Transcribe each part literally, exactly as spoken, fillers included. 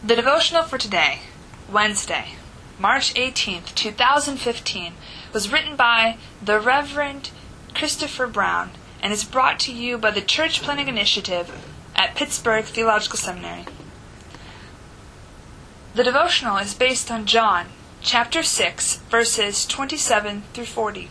The devotional for today, Wednesday, March eighteenth, two thousand fifteen, was written by the Reverend Christopher Brown and is brought to you by the Church Planting Initiative at Pittsburgh Theological Seminary. The devotional is based on John, chapter six, verses twenty-seven through forty.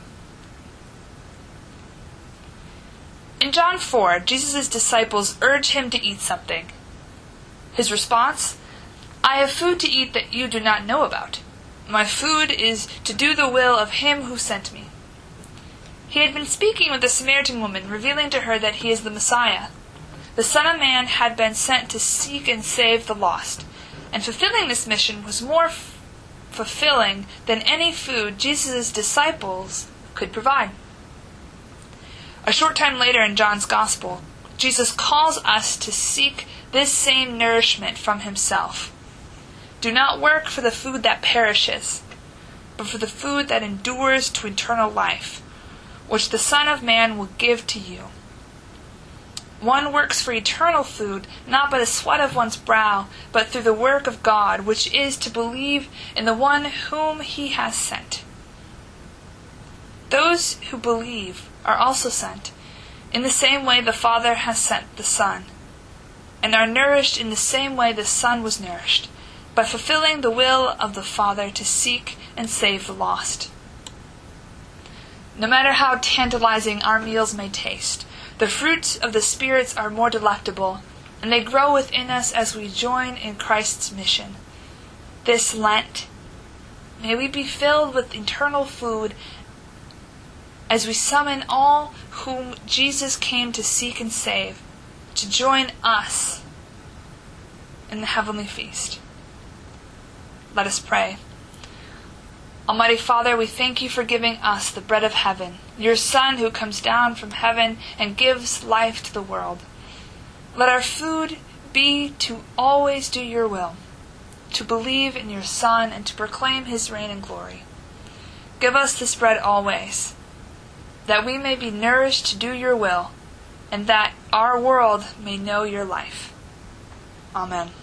In John four, Jesus' disciples urge him to eat something. His response, "I have food to eat that you do not know about. My food is to do the will of him who sent me." He had been speaking with the Samaritan woman, revealing to her that he is the Messiah. The Son of Man had been sent to seek and save the lost, and fulfilling this mission was more f- fulfilling than any food Jesus' disciples could provide. A short time later in John's Gospel, Jesus calls us to seek this same nourishment from himself. Do not work for the food that perishes, but for the food that endures to eternal life, which the Son of Man will give to you. One works for eternal food, not by the sweat of one's brow, but through the work of God, which is to believe in the one whom he has sent. Those who believe are also sent, in the same way the Father has sent the Son, and are nourished in the same way the Son was nourished, by fulfilling the will of the Father to seek and save the lost. No matter how tantalizing our meals may taste, the fruits of the spirits are more delectable, and they grow within us as we join in Christ's mission. This Lent, may we be filled with eternal food as we summon all whom Jesus came to seek and save, to join us in the heavenly feast. Let us pray. Almighty Father, we thank you for giving us the bread of heaven, your Son who comes down from heaven and gives life to the world. Let our food be to always do your will, to believe in your Son and to proclaim his reign and glory. Give us this bread always, that we may be nourished to do your will, and that our world may know your life. Amen.